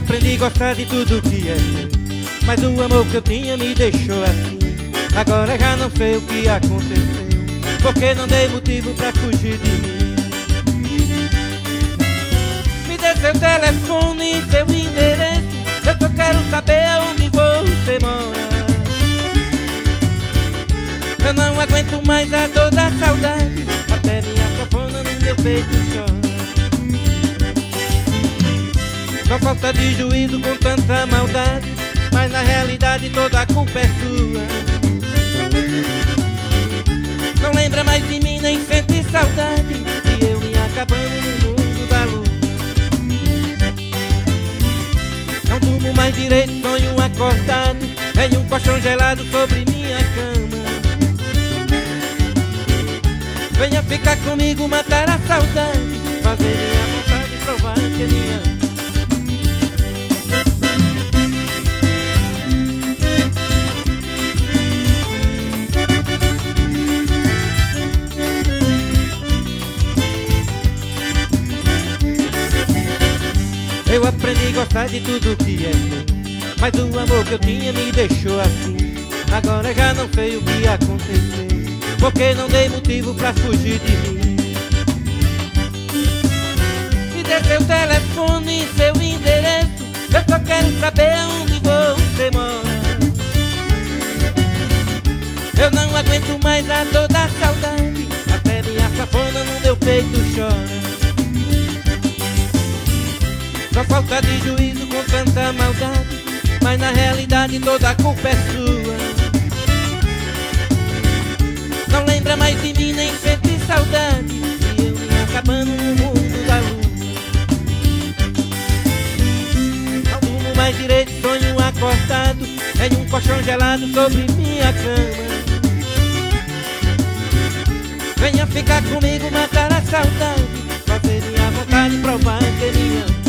aprendi a gostar de tudo que é meu, mas o amor que eu tinha me deixou assim. Agora já não sei o que aconteceu, porque não dei motivo pra fugir de mim. Me dê seu telefone e seu endereço, eu só quero saber onde você mora. Eu não aguento mais a dor da saudade, até minha sanfona no meu peito chora. Só falta de juízo com tanta maldade, mas na realidade toda a culpa é sua. Não lembra mais de mim, nem sente saudade, e eu me acabando no mundo da lua. Não durmo mais direito, sonho acordado, em um colchão gelado sobre minha cama. Venha ficar comigo, matar a saudade, fazer minha vontade e provar que me ama. Eu aprendi a gostar de tudo que é meu, mas o amor que eu tinha me deixou assim. Agora já não sei o que aconteceu, porque não dei motivo pra fugir de mim. Me dê seu telefone e seu endereço, eu só quero saber onde você mora. Eu não aguento mais a dor da saudade, até minha sanfona no meu peito chora. Só falta de juízo com tanta maldade, mas na realidade toda a culpa é sua. Não lembra mais de mim, nem sente saudade, e eu me acabando no mundo da lua. Não durmo mais direito, sonho acordado, em um colchão gelado sobre minha cama. Venha ficar comigo, matar a saudade, fazer minha vontade e provar que me ama.